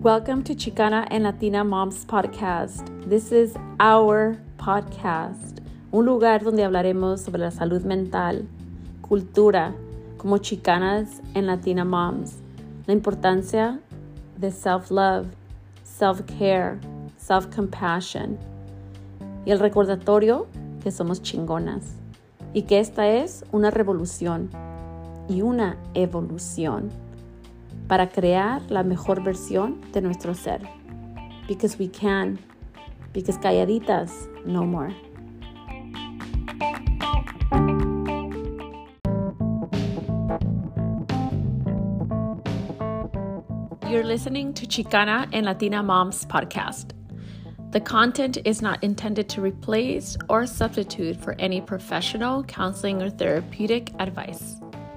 Welcome to Chicana and Latina Moms Podcast. This is our podcast, un lugar donde hablaremos sobre la salud mental, cultura, como Chicanas and Latina Moms, la importancia de self-love, self-care, self-compassion y el recordatorio que somos chingonas y que esta es una revolución y una evolución para crear la mejor versión de nuestro ser. Because we can. Because calladitas, no more. You're listening to Chicana and Latina Moms Podcast. The content is not intended to replace or substitute for any professional, counseling, or therapeutic advice.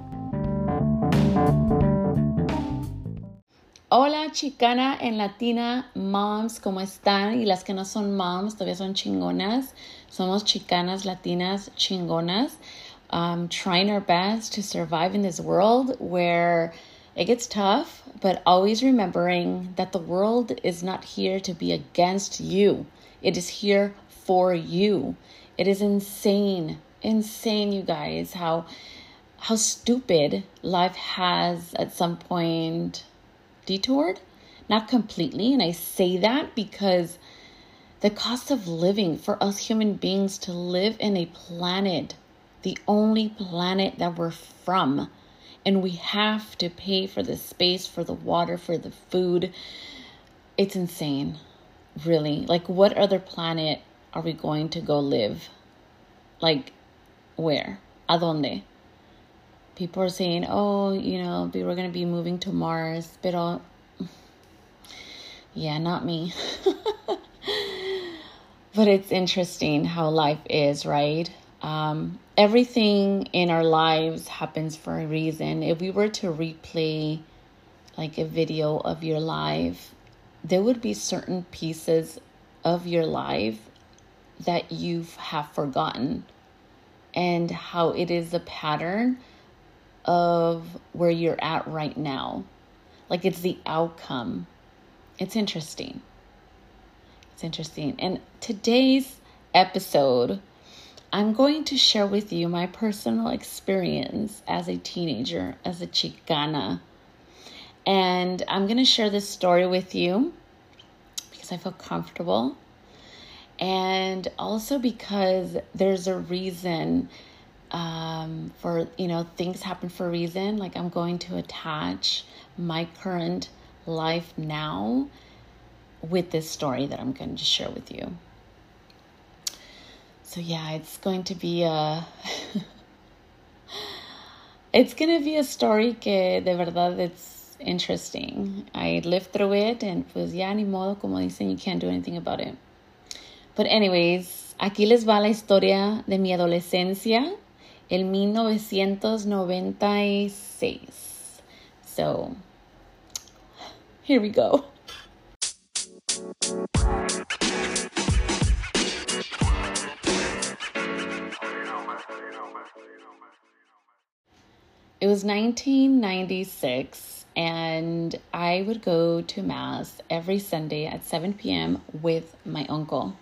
Hola Chicana en Latina Moms, ¿cómo están? Y las que no son moms todavía son chingonas. Somos chicanas, latinas, chingonas. Trying our best to survive in this world where it gets tough, but always remembering that the world is not here to be against you. It is here for you. It is insane, you guys, how stupid life has at some point detoured. Not completely, and I say that because the cost of living for us human beings to live in a planet, the only planet that we're from, and we have to pay for the space, for the water, for the food. It's insane, really. Like, what other planet are we going to go live? Like, where? ¿A dónde? People are saying, oh, we were going to be moving to Mars. Pero, yeah, not me. But it's interesting how life is, right? Everything in our lives happens for a reason. If we were to replay like a video of your life, there would be certain pieces of your life that you have forgotten, and how it is a pattern of where you're at right now. Like, it's the outcome. It's interesting. And today's episode, I'm going to share with you my personal experience as a teenager, as a Chicana. And I'm going to share this story with you because I feel comfortable. And also because there's a reason for, things happen for a reason. Like, I'm going to attach my current life now with this story that I'm going to share with you. So yeah, it's going to be a story que de verdad it's interesting. I lived through it, and pues ya ni modo, como dicen, you can't do anything about it. But anyways, aquí les va la historia de mi adolescencia, el 1996. So, here we go. It was 1996, and I would go to Mass every Sunday at 7 p.m. with my uncle.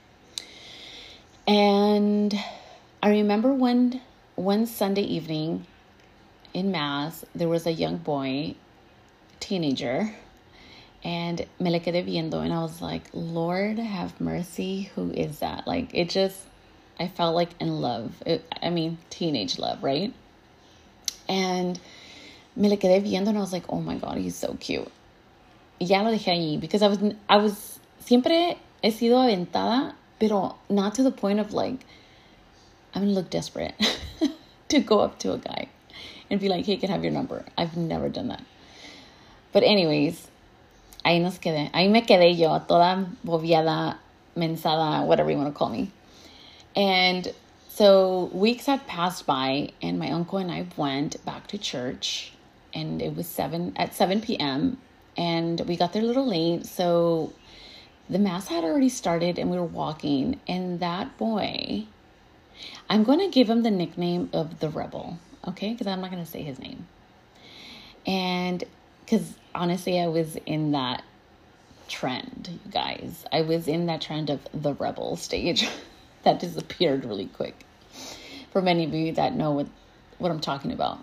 And I remember one Sunday evening in Mass, there was a young boy, teenager, and me le quedé viendo, and I was like, Lord have mercy, who is that? Like, I felt like in love. Teenage love, right? And me le quedé viendo, and I was like, oh my God, he's so cute. Y ya lo dejé ahí, because I was siempre he sido aventada, pero not to the point of like, I'm going to look desperate to go up to a guy and be like, hey, can I have your number? I've never done that. But anyways, ahí me quedé yo, toda bobeada, mensada, whatever you want to call me. And so weeks had passed by, and my uncle and I went back to church, and it was 7 p.m. and we got there a little late. So the Mass had already started, and we were walking, and that boy, I'm going to give him the nickname of the Rebel, okay? Because I'm not going to say his name. And because honestly, I was in that trend, you guys. I was in that trend of the rebel stage that disappeared really quick. For many of you that know what I'm talking about.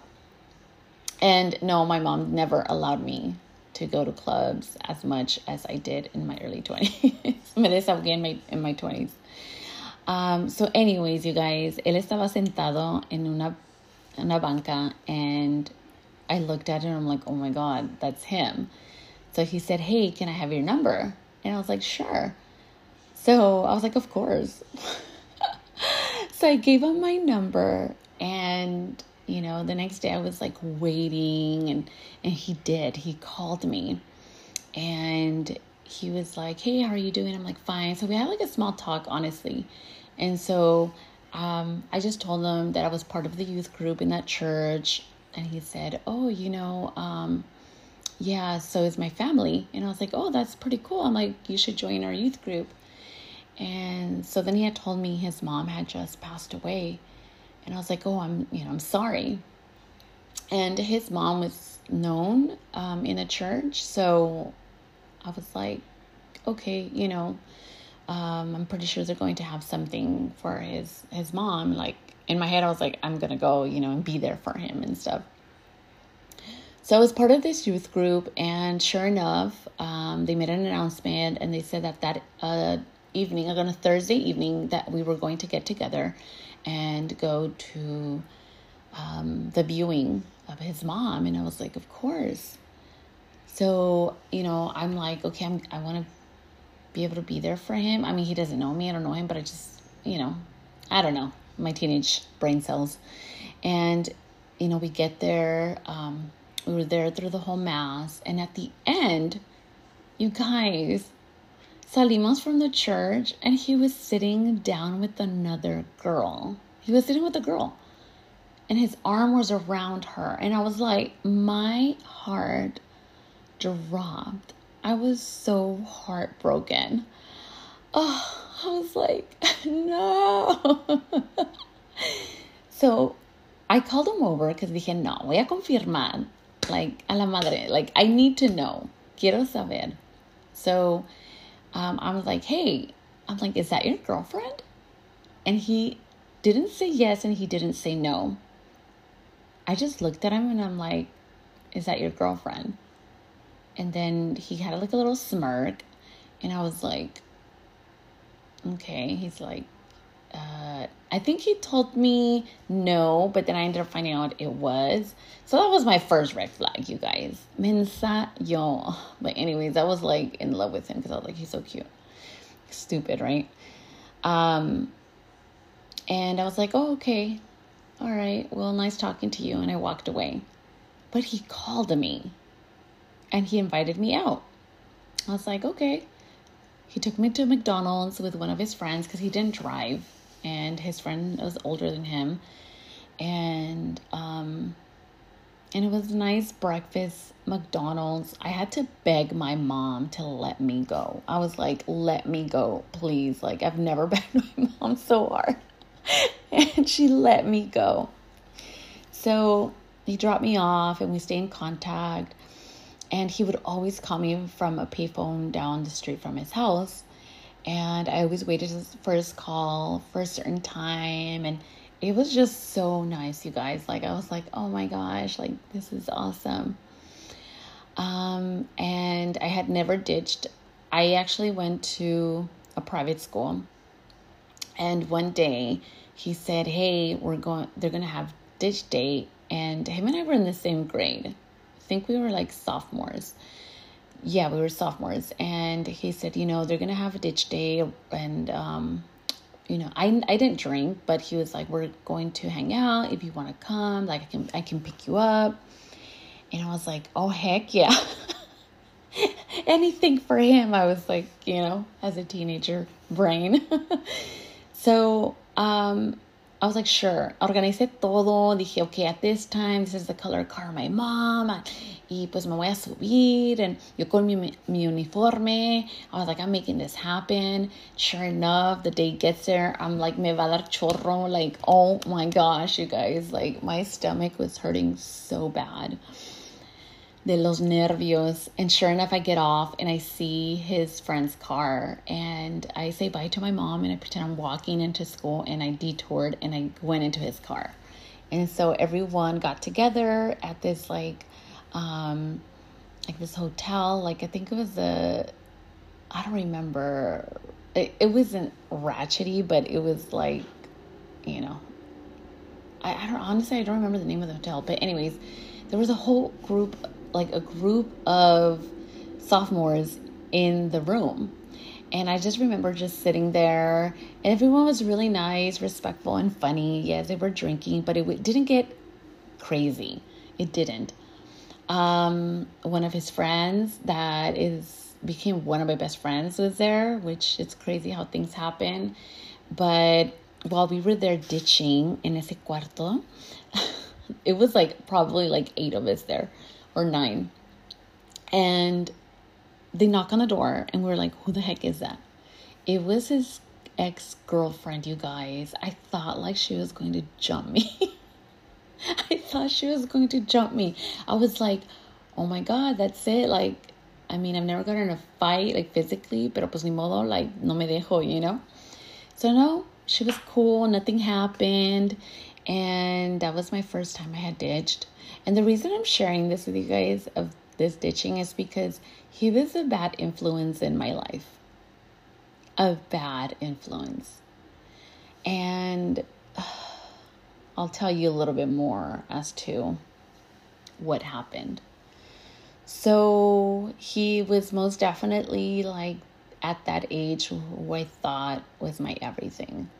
And no, my mom never allowed me to go to clubs as much as I did in my early 20s. Me desahogué in my 20s. So anyways, you guys, él estaba sentado en una banca, and I looked at him and I'm like, oh my God, that's him. So he said, hey, can I have your number? And I was like, sure. So I was like, of course. So I gave him my number, and you know, the next day I was like waiting, and he called me, and he was like, hey, how are you doing? I'm like, fine. So we had like a small talk, honestly. And so I just told him that I was part of the youth group in that church. And he said, oh, you know, yeah, so is my family. And I was like, oh, that's pretty cool. I'm like, you should join our youth group. And so then he had told me his mom had just passed away. And I was like, oh, I'm sorry. And his mom was known in a church. So I was like, okay, you know, I'm pretty sure they're going to have something for his mom. Like in my head, I was like, I'm going to go, you know, and be there for him and stuff. So I was part of this youth group, and sure enough, they made an announcement, and they said that evening, like on a Thursday evening, that we were going to get together and go to the viewing of his mom. And I was like, of course. So, you know, I'm like, okay, I want to be able to be there for him. I mean, he doesn't know me. I don't know him, but I just, you know, I don't know, my teenage brain cells. And, you know, we get there. We were there through the whole mass. And at the end, you guys, salimos from the church, and he was sitting down with another girl. He was sitting with a girl, and his arm was around her. And I was like, my heart dropped. I was so heartbroken. Oh, I was like, no. So I called him over because dije, no, voy a confirmar. Like, a la madre. Like, I need to know. Quiero saber. So I was like, hey, I'm like, is that your girlfriend? And he didn't say yes, and he didn't say no. I just looked at him, and I'm like, is that your girlfriend? And then he had like a little smirk, and I was like, okay. He's like, I think he told me no, but then I ended up finding out it was. So that was my first red flag, you guys. Mensa yo. But anyways, I was like in love with him because I was like, he's so cute. Stupid, right? And I was like, oh, okay. All right. Well, nice talking to you. And I walked away. But he called me, and he invited me out. I was like, okay. He took me to McDonald's with one of his friends because he didn't drive, and his friend was older than him. And it was a nice breakfast, McDonald's. I had to beg my mom to let me go. I was like, let me go, please. Like, I've never begged my mom so hard. And she let me go. So he dropped me off, and we stayed in contact. And he would always call me from a payphone down the street from his house. And I always waited for his call for a certain time. And it was just so nice, you guys. Like, I was like, oh my gosh, like, this is awesome. And I had never ditched. I actually went to a private school. And one day he said, hey, they're going to have ditch day. And him and I were in the same grade. I think we were like sophomores. Yeah, we were sophomores. And he said, you know, they're going to have a ditch day. And, you know, I didn't drink, but he was like, we're going to hang out. If you want to come, like, I can pick you up. And I was like, oh, heck yeah. Anything for him. I was like, you know, as a teenager brain. So, I was like, sure. Organicé todo. Dije, okay, at this time, this is the color car of my mom. Y pues me voy a subir. And yo con mi uniforme. I was like, I'm making this happen. Sure enough, the day gets there. I'm like, me va a dar chorro. Like, oh my gosh, you guys. Like, my stomach was hurting so bad. de los nervios. And sure enough, I get off and I see his friend's car, and I say bye to my mom, and I pretend I'm walking into school, and I detoured and I went into his car. And so everyone got together at this like this hotel. Like, I think it was I don't remember. It wasn't ratchety, but it was like, you know, I don't, honestly, I don't remember the name of the hotel. But anyways, there was a whole group, like a group of sophomores in the room. And I just remember just sitting there, and everyone was really nice, respectful, and funny. Yes, they were drinking, but it didn't get crazy. It didn't. One of his friends that became one of my best friends was there, which it's crazy how things happen. But while we were there ditching in ese cuarto, it was like probably like 8 of us there, or 9. And they knock on the door, and we're like, who the heck is that? It was his ex-girlfriend, you guys. I thought like she was going to jump me. I thought she was going to jump me. I was like, oh my God, that's it. Like, I mean, I've never gotten in a fight, like physically, pero pues ni modo, like, no me dejo, you know? So no, she was cool. Nothing happened. And that was my first time I had ditched. And the reason I'm sharing this with you guys of this ditching is because he was a bad influence in my life. A bad influence. And I'll tell you a little bit more as to what happened. So he was most definitely like at that age who I thought was my everything.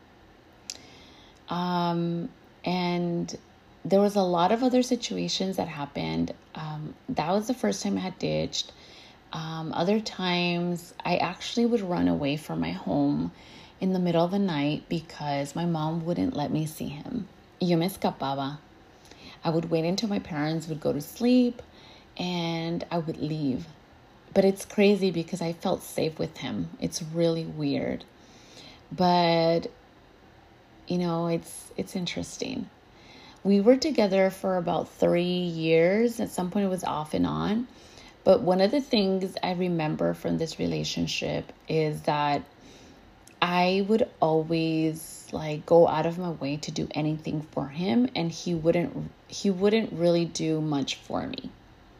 And there was a lot of other situations that happened. That was the first time I had ditched. Other times I actually would run away from my home in the middle of the night because my mom wouldn't let me see him. Yo me escapaba. I would wait until my parents would go to sleep and I would leave. But it's crazy because I felt safe with him. It's really weird. But, you know, it's interesting. We were together for about 3 years. At some point it was off and on. But one of the things I remember from this relationship is that I would always like go out of my way to do anything for him, and he wouldn't really do much for me.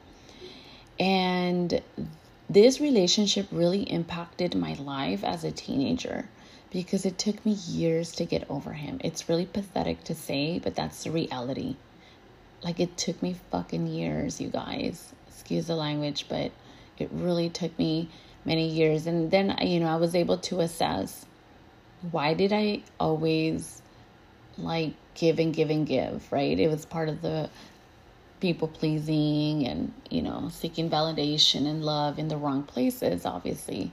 And this relationship really impacted my life as a teenager because it took me years to get over him. It's really pathetic to say, but that's the reality. Like, it took me fucking years, you guys. Excuse the language, but it really took me many years. And then, you know, I was able to assess, why did I always like give and give and give, right? It was part of the people pleasing and, you know, seeking validation and love in the wrong places, obviously.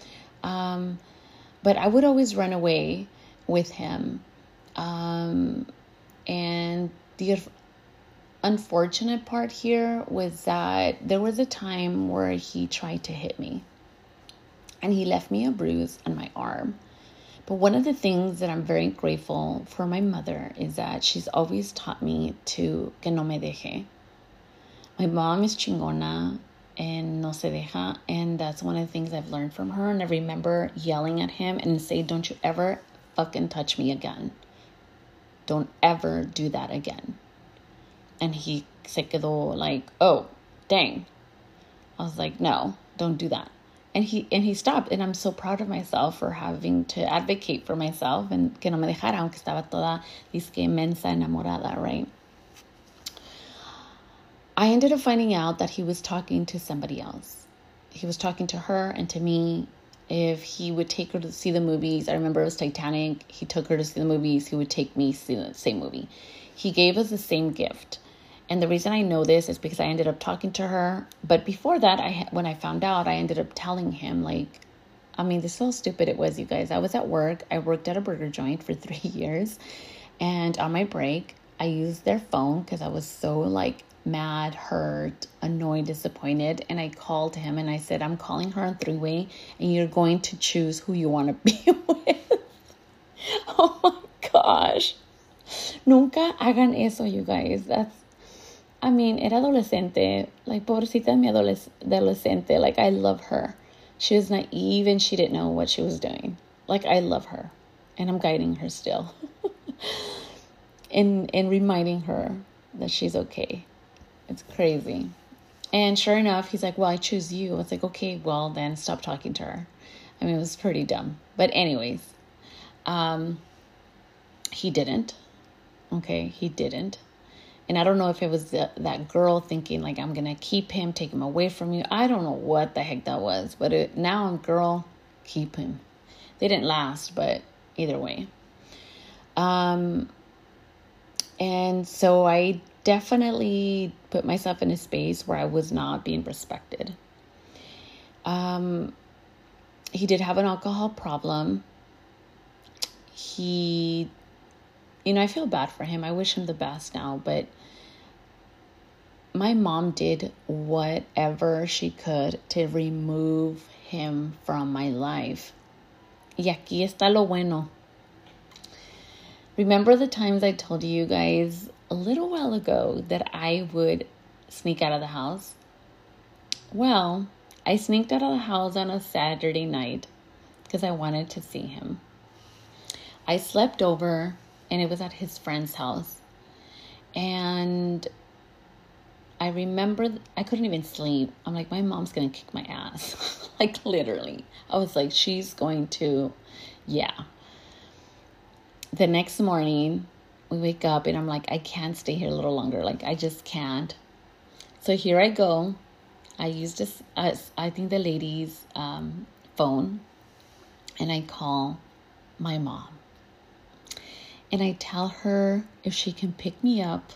But I would always run away with him. And the unfortunate part here was that there was a time where he tried to hit me, and he left me a bruise on my arm. But one of the things that I'm very grateful for my mother is that she's always taught me to que no me deje. My mom is chingona and no se deja, and that's one of the things I've learned from her. And I remember yelling at him and say, don't you ever fucking touch me again. Don't ever do that again. And he se quedó like, oh, dang. I was like, no, don't do that. And he stopped, and I'm so proud of myself for having to advocate for myself and que no me dejara, aunque estaba toda disque mensa enamorada, right? I ended up finding out that he was talking to somebody else. He was talking to her and to me. If he would take her to see the movies, I remember it was Titanic. He took her to see the movies. He would take me to see the same movie. He gave us the same gift. And the reason I know this is because I ended up talking to her. But before that, when I found out, I ended up telling him, like, I mean, this is how stupid it was, you guys. I was at work. I worked at a burger joint for 3 years. And on my break, I used their phone because I was so, like, mad, hurt, annoyed, disappointed. And I called him and I said, I'm calling her on 3-way and you're going to choose who you want to be with. Oh, my gosh. Nunca hagan eso, you guys. I mean, era adolescente, like, pobrecita mi adolescente, like, I love her. She was naive and she didn't know what she was doing. Like, I love her, and I'm guiding her still. and reminding her that she's okay. It's crazy. And sure enough, he's like, well, I choose you. It's like, okay, well, then stop talking to her. I mean, it was pretty dumb. But anyways, he didn't. Okay, he didn't. And I don't know if it was that girl thinking, like, I'm going to keep him, take him away from you. I don't know what the heck that was. But now I'm, girl, keep him. They didn't last, but either way. And so I definitely put myself in a space where I was not being respected. He did have an alcohol problem. He, I feel bad for him. I wish him the best now, but my mom did whatever she could to remove him from my life. Y aquí está lo bueno. Remember the times I told you guys a little while ago that I would sneak out of the house? Well, I sneaked out of the house on a Saturday night because I wanted to see him. I slept over, and it was at his friend's house. And I remember I couldn't even sleep. I'm like, my mom's going to kick my ass. Like, literally. I was like, she's going to, yeah. The next morning, we wake up, and I'm like, I can't stay here a little longer. Like, I just can't. So here I go. I used this, I think the lady's phone, and I call my mom. And I tell her if she can pick me up.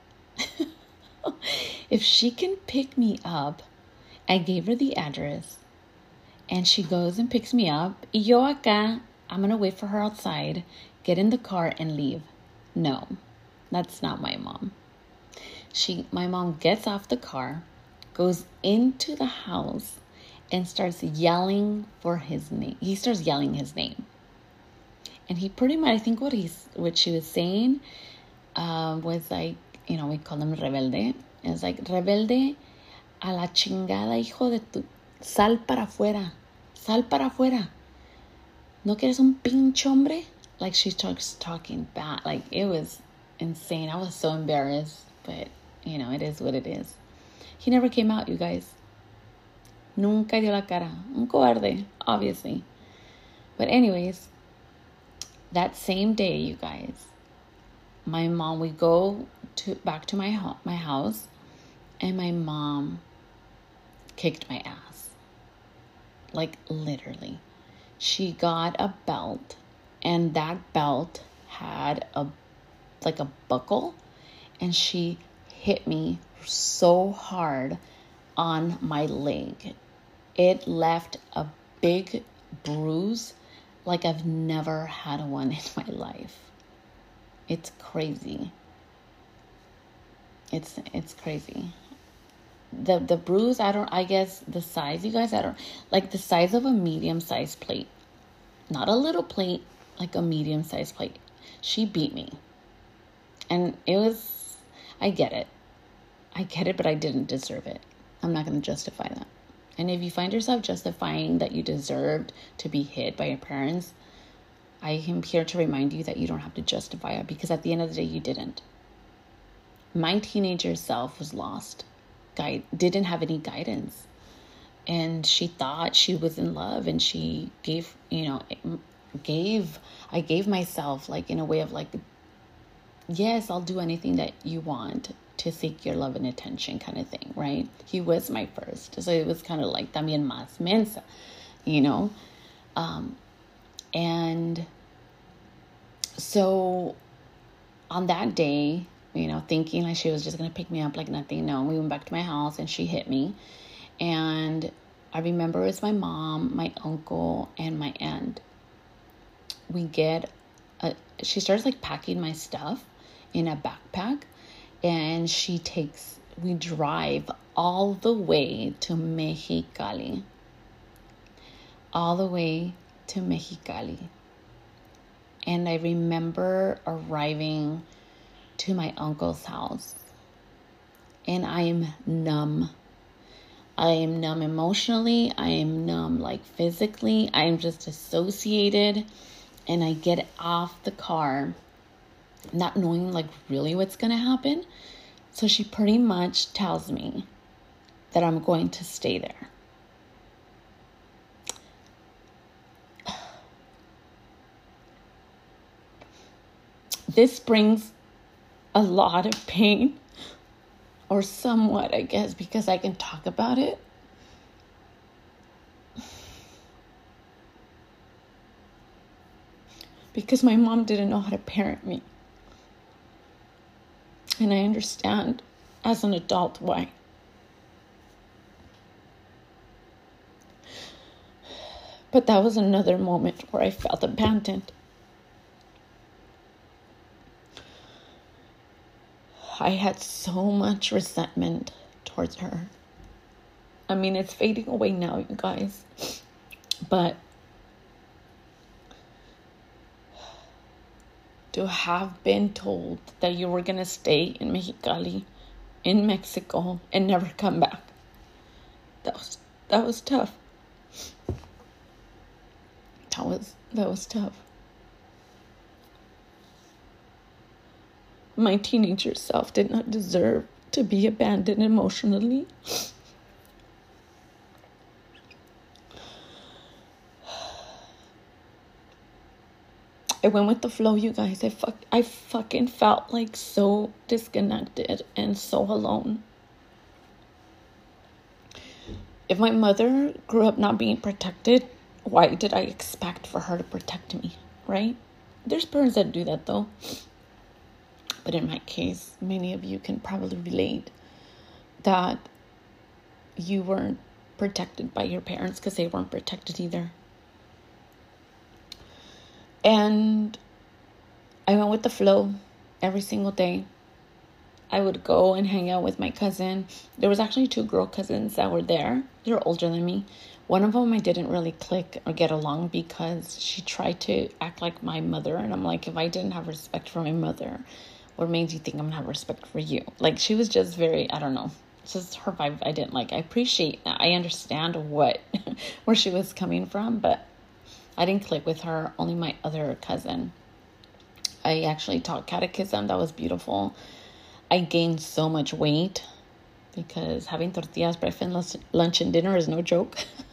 If she can pick me up, I gave her the address. And she goes and picks me up. Y yo acá, I'm going to wait for her outside, get in the car, and leave. No, that's not my mom. My mom gets off the car, goes into the house, and starts yelling for his name. He starts yelling his name. And he pretty much, I think what she was saying was like, we call him rebelde. It's like, rebelde, a la chingada, hijo de tu, sal para afuera, sal para afuera. ¿No quieres un pinche hombre? Like, she starts talking bad. Like, it was insane. I was so embarrassed, but, it is what it is. He never came out, you guys. Nunca dio la cara. Un cobarde, obviously. But anyways, that same day, you guys, my mom, we go back to my house, and my mom kicked my ass. Like, literally. She got a belt, and that belt had a buckle, and she hit me so hard on my leg. It left a big bruise like I've never had one in my life. It's crazy. It's crazy. The bruise, I guess the size, you guys, like the size of a medium-sized plate. Not a little plate, like a medium-sized plate. She beat me. And I get it, but I didn't deserve it. I'm not going to justify that. And if you find yourself justifying that you deserved to be hit by your parents, I am here to remind you that you don't have to justify it, because at the end of the day, you didn't. My teenager self was lost. Didn't have any guidance. And she thought she was in love, and she I gave myself, like, in a way of like, yes, I'll do anything that you want to seek your love and attention kind of thing, right? He was my first. So it was kind of like también más mensa, and so on that day, thinking like she was just going to pick me up like nothing. No, we went back to my house, and she hit me. And I remember it was my mom, my uncle, and my aunt. She starts like packing my stuff in a backpack, and we drive all the way to Mexicali. And I remember arriving to my uncle's house, and I am numb. I am numb emotionally. I am numb like physically. I am just dissociated, and I get off the car not knowing like really what's going to happen. So she pretty much tells me that I'm going to stay there. This brings a lot of pain, or somewhat, I guess, because I can talk about it. Because my mom didn't know how to parent me. And I understand as an adult why. But that was another moment where I felt abandoned. I had so much resentment towards her. I mean, it's fading away now, you guys. But to have been told that you were going to stay in Mexicali, in Mexico, and never come back, that was tough. That was tough. My teenager self did not deserve to be abandoned emotionally. I went with the flow, you guys. I fucking felt like so disconnected and so alone. If my mother grew up not being protected, why did I expect for her to protect me, right? There's parents that do that though. But in my case, many of you can probably relate that you weren't protected by your parents because they weren't protected either. And I went with the flow every single day. I would go and hang out with my cousin. There was actually 2 girl cousins that were there. They were older than me. One of them I didn't really click or get along because she tried to act like my mother. And I'm like, if I didn't have respect for my mother, what made you think I'm going to have respect for you? Like, she was just very, I don't know. It's just her vibe I didn't like. I understand where she was coming from, but I didn't click with her. Only my other cousin. I actually taught catechism. That was beautiful. I gained so much weight because having tortillas, breakfast, lunch, and dinner is no joke.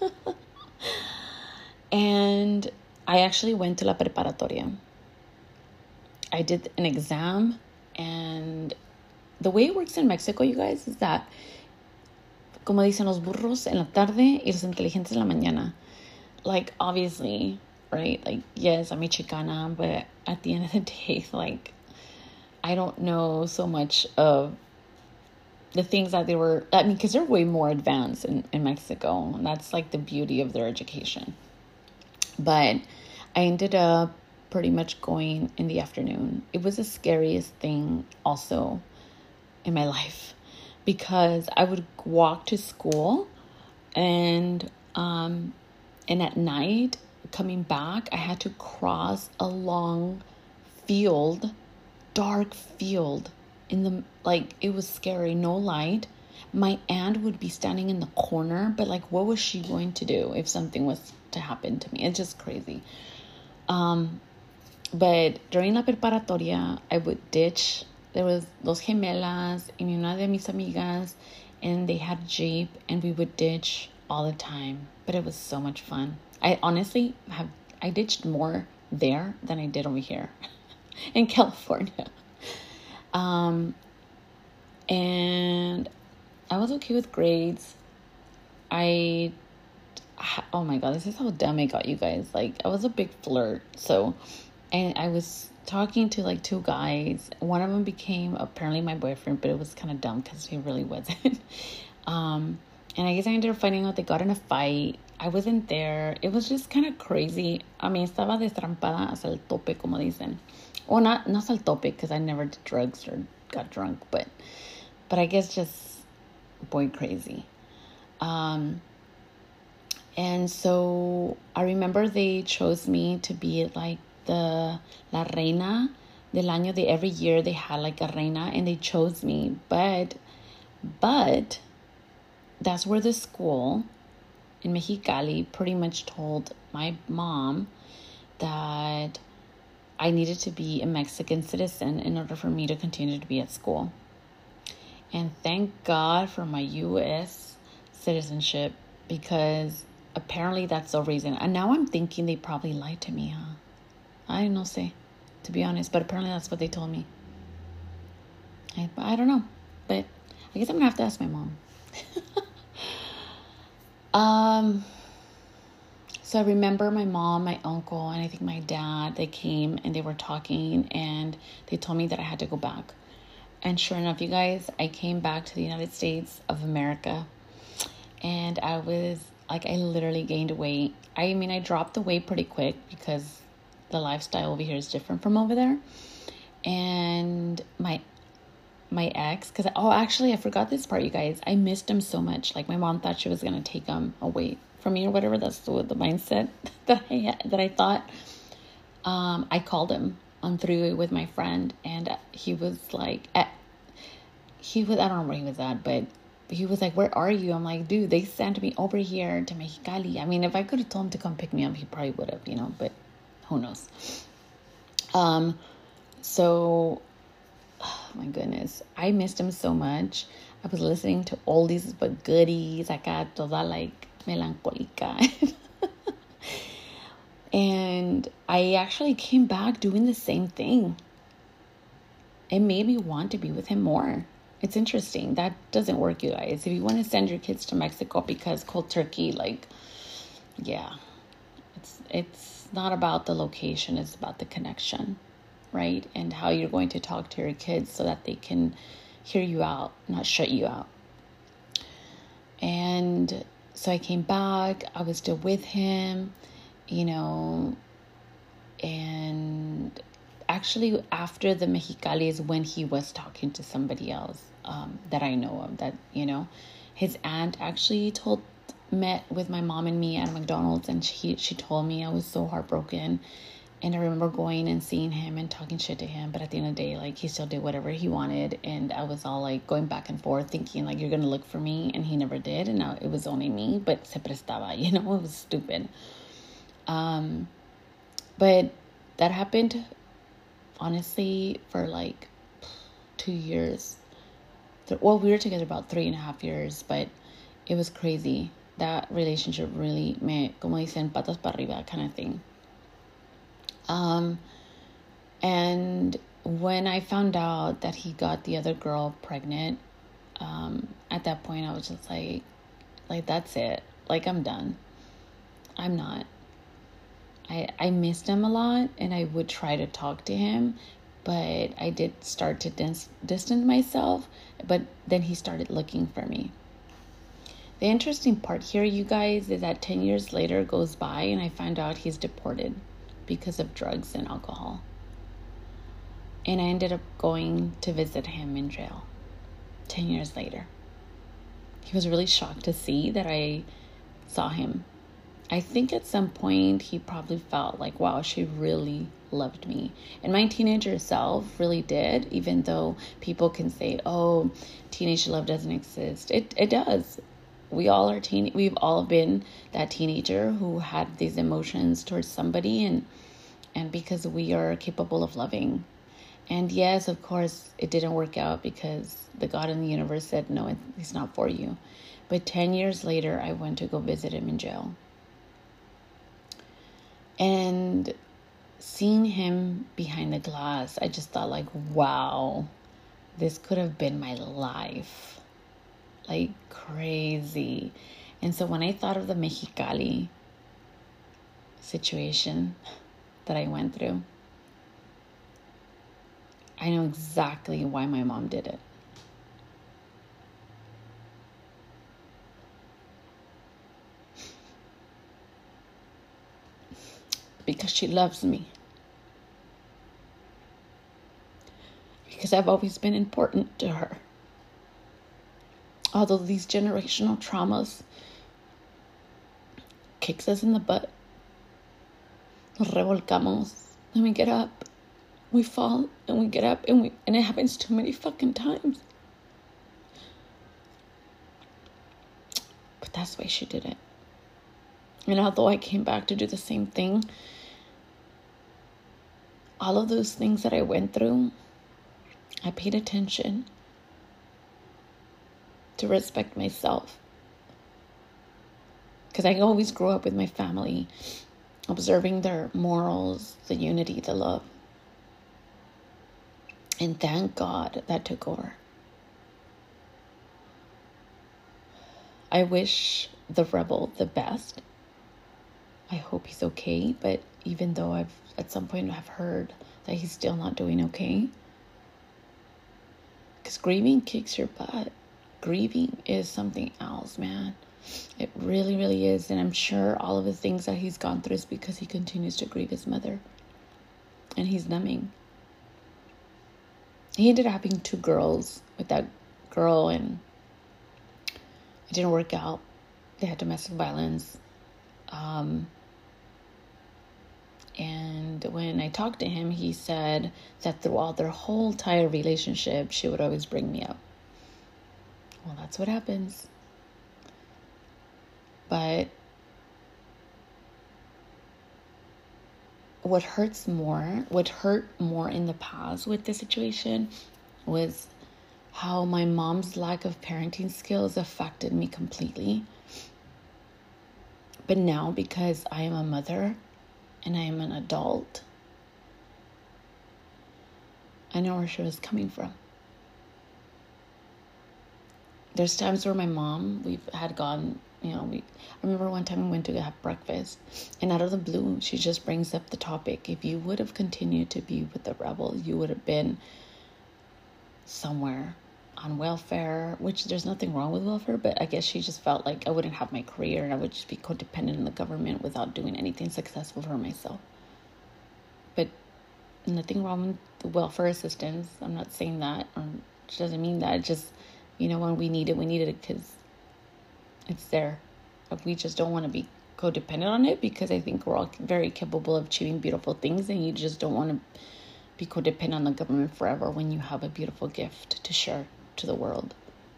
And I actually went to La Preparatoria. I did an exam, and the way it works in Mexico, you guys, is that, como dicen los burros en la tarde y los inteligentes en la mañana. Like, obviously, right? Like, yes, I'm Chicana, but at the end of the day, like, I don't know so much of the things that they were, I mean, because they're way more advanced in Mexico. And that's like the beauty of their education. But I ended up pretty much going in the afternoon. It was the scariest thing also in my life because I would walk to school and at night coming back, I had to cross a long field, dark field it was scary, no light. My aunt would be standing in the corner, but like, what was she going to do if something was to happen to me? It's just crazy. But during La Preparatoria, I would ditch. There was Dos Gemelas y una de mis amigas, and they had a Jeep, and we would ditch all the time. But it was so much fun. I honestly I ditched more there than I did over here in California. And I was okay with grades. Oh my God, this is how dumb I got, you guys. Like, I was a big flirt. So, and I was talking to like 2 guys. One of them became apparently my boyfriend, but it was kind of dumb because he really wasn't. And I guess I ended up finding out they got in a fight. I wasn't there. It was just kind of crazy. I mean, estaba destrampada hasta el tope, como dicen. Well, not hasta el tope, because I never did drugs or got drunk, but I guess just boy crazy. And so I remember they chose me to be like la reina del año. Every year they had like a reina, and they chose me. But But that's where the school in Mexicali pretty much told my mom that I needed to be a Mexican citizen in order for me to continue to be at school. And thank God for my U.S. citizenship, because apparently that's the reason. And now I'm thinking they probably lied to me, huh? I don't know, to be honest, but apparently that's what they told me. I don't know, but I guess I'm gonna have to ask my mom. So I remember my mom, my uncle, and I think my dad, they came and they were talking and they told me that I had to go back. And sure enough, you guys, I came back to the United States of America, and I was like, I literally gained weight. I mean, I dropped the weight pretty quick because the lifestyle over here is different from over there. And my ex, because, actually, I forgot this part, you guys. I missed him so much. Like, my mom thought she was going to take him away from me or whatever. That's the mindset that I thought. I called him on three-way with my friend, and he was like, I don't know where he was at, but he was like, where are you? I'm like, dude, they sent me over here to Mexicali. I mean, if I could have told him to come pick me up, he probably would have, but who knows? So, oh my goodness, I missed him so much. I was listening to all these goodies, acá toda like melancólica. And I actually came back doing the same thing. It made me want to be with him more. It's interesting. That doesn't work, you guys. If you want to send your kids to Mexico because cold turkey, like, yeah, it's not about the location. It's about the connection, right? And how you're going to talk to your kids so that they can hear you out, not shut you out. And so I came back. I was still with him, and actually after the Mexicali is when he was talking to somebody else that I know of, that, his aunt actually met with my mom and me at McDonald's, and she told me. I was so heartbroken. And I remember going and seeing him and talking shit to him. But at the end of the day, like, he still did whatever he wanted. And I was all like going back and forth thinking like, you're going to look for me. And he never did. And now it was only me, but se prestaba, it was stupid. But that happened, honestly, for like 2 years. Well, we were together about 3.5 years, but it was crazy. That relationship really como dicen, patas para arriba kind of thing. And when I found out that he got the other girl pregnant, at that point I was just like, that's it. Like, I'm done. I'm not. I missed him a lot, and I would try to talk to him, but I did start to distance myself, but then he started looking for me. The interesting part here, you guys, is that 10 years later goes by and I find out he's deported because of drugs and alcohol. And I ended up going to visit him in jail 10 years later. He was really shocked to see that I saw him. I think at some point he probably felt like, wow, she really loved me. And my teenager self really did, even though people can say, oh, teenage love doesn't exist. It does. We all are we've all been that teenager who had these emotions towards somebody, and because we are capable of loving. And yes, of course, it didn't work out because the God in the universe said, no, he's not for you. But 10 years later, I went to go visit him in jail. And seeing him behind the glass, I just thought like, wow, this could have been my life. Like, crazy. And so when I thought of the Mexicali situation that I went through, I know exactly why my mom did it. Because she loves me. Because I've always been important to her. Although these generational traumas kicks us in the butt. Nos revolcamos and we get up. We fall and we get up and it happens too many fucking times. that's why she did it. And although I came back to do the same thing, all of those things that I went through, I paid attention to respect myself. Because I always grew up with my family, observing their morals, the unity, the love. And thank God that took over. I wish the rebel the best. I hope he's okay, but even though I've at some point have heard that he's still not doing okay, because grieving kicks your butt. Grieving is something else, man. It really, really is. And I'm sure all of the things that he's gone through is because he continues to grieve his mother. And he's numbing. He ended up having 2 girls with that girl, and it didn't work out. They had domestic violence. And when I talked to him, he said that throughout their whole entire relationship, she would always bring me up. Well, that's what happens. But what hurt more in the past with this situation was how my mom's lack of parenting skills affected me completely. But now, because I am a mother and I am an adult, I know where she was coming from. There's times where my mom, we've had gone, I remember one time we went to have breakfast, and out of the blue, she just brings up the topic. If you would have continued to be with the rebel, you would have been somewhere on welfare, which there's nothing wrong with welfare, but I guess she just felt like I wouldn't have my career and I would just be codependent on the government without doing anything successful for myself. But nothing wrong with the welfare assistance. I'm not saying that, or it doesn't mean that. It just, when we need it because it's there. We just don't want to be codependent on it, because I think we're all very capable of achieving beautiful things, and you just don't want to be codependent on the government forever when you have a beautiful gift to share to the world.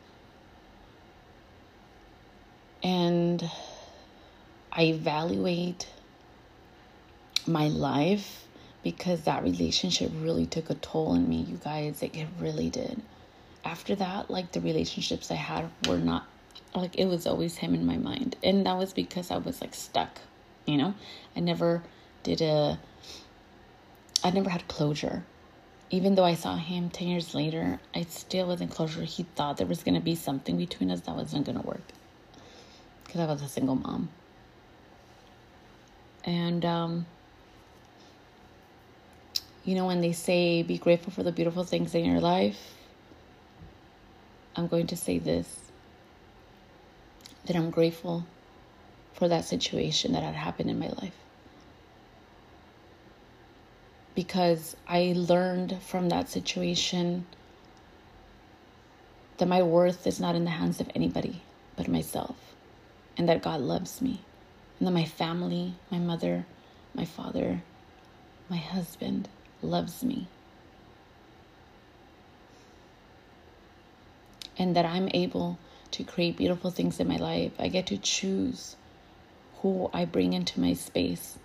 And I evaluate my life because that relationship really took a toll on me, you guys. Like, it really did. After that, like, the relationships I had were not, like, it was always him in my mind. And that was because I was, like, stuck, I never had closure. Even though I saw him 10 years later, I still wasn't closure. He thought there was going to be something between us that wasn't going to work, because I was a single mom. And, when they say be grateful for the beautiful things in your life, I'm going to say this, that I'm grateful for that situation that had happened in my life. Because I learned from that situation that my worth is not in the hands of anybody but myself. And that God loves me. And that my family, my mother, my father, my husband loves me. And that I'm able to create beautiful things in my life. I get to choose who I bring into my space.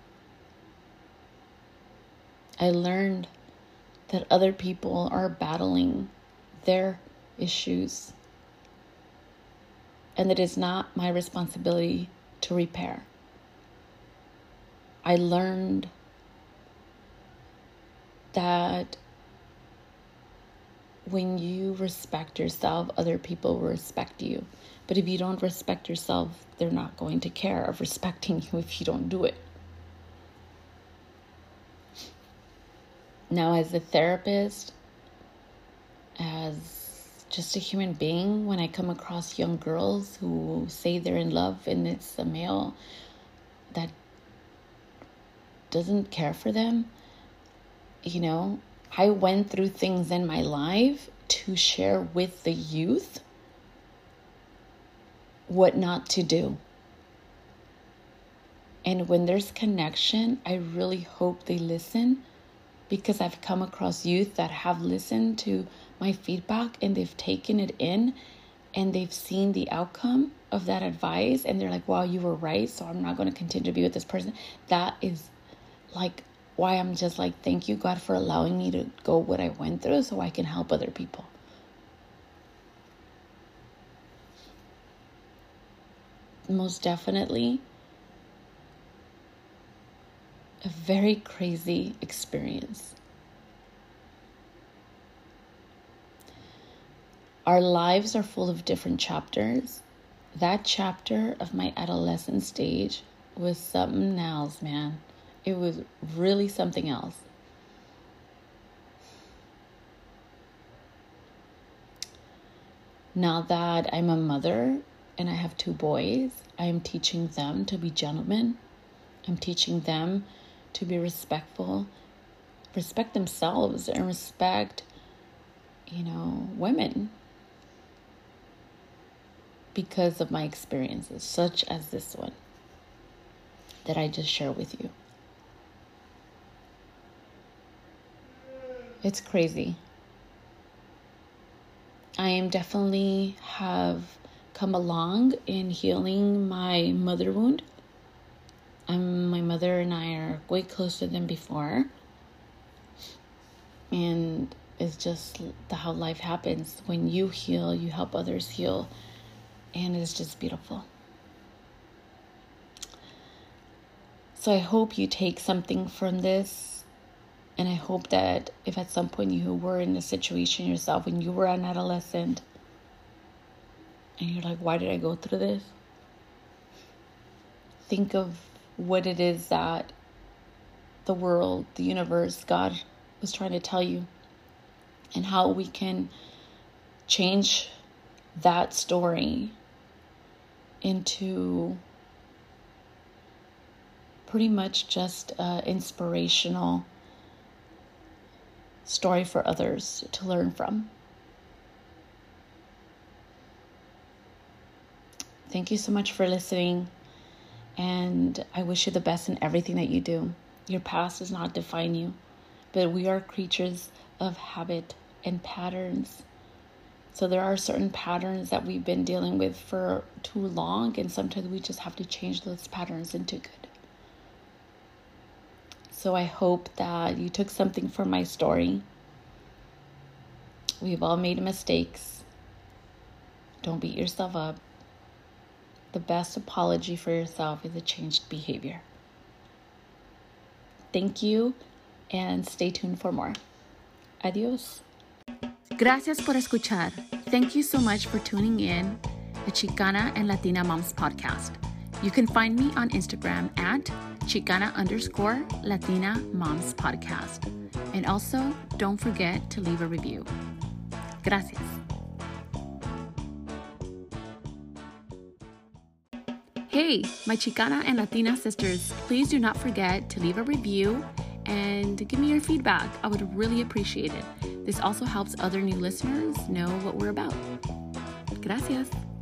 I learned that other people are battling their issues, and that it's not my responsibility to repair. I learned that when you respect yourself, other people will respect you. But if you don't respect yourself, they're not going to care of respecting you if you don't do it. Now, as a therapist, as just a human being, when I come across young girls who say they're in love and it's a male that doesn't care for them, I went through things in my life to share with the youth what not to do. And when there's connection, I really hope they listen, because I've come across youth that have listened to my feedback and they've taken it in and they've seen the outcome of that advice, and they're like, wow, you were right, so I'm not going to continue to be with this person. That is like why I'm just like, thank you, God, for allowing me to go what I went through so I can help other people. Most definitely a very crazy experience. Our lives are full of different chapters. That chapter of my adolescent stage was something else, man. It was really something else. Now that I'm a mother and I have 2 boys, I am teaching them to be gentlemen. I'm teaching them to be respectful, respect themselves, and respect, women, because of my experiences, such as this one that I just shared with you. It's crazy. I am definitely have come along in healing my mother wound. My mother and I are way closer than before. And it's just how life happens. When you heal, you help others heal. And it's just beautiful. So I hope you take something from this. And I hope that if at some point you were in a situation yourself, when you were an adolescent, and you're like, why did I go through this? Think of what it is that the world, the universe, God was trying to tell you, and how we can change that story into pretty much just an inspirational story for others to learn from. Thank you so much for listening, and I wish you the best in everything that you do. Your past does not define you, but we are creatures of habit and patterns. So there are certain patterns that we've been dealing with for too long, and sometimes we just have to change those patterns into good. So I hope that you took something from my story. We've all made mistakes. Don't beat yourself up. The best apology for yourself is a changed behavior. Thank you, and stay tuned for more. Adios. Gracias por escuchar. Thank you so much for tuning in the Chicana and Latina Moms podcast. You can find me on Instagram at Chicana_Latina Moms podcast. And also, don't forget to leave a review. Gracias. Hey, my Chicana and Latina sisters, please do not forget to leave a review and give me your feedback. I would really appreciate it. This also helps other new listeners know what we're about. Gracias.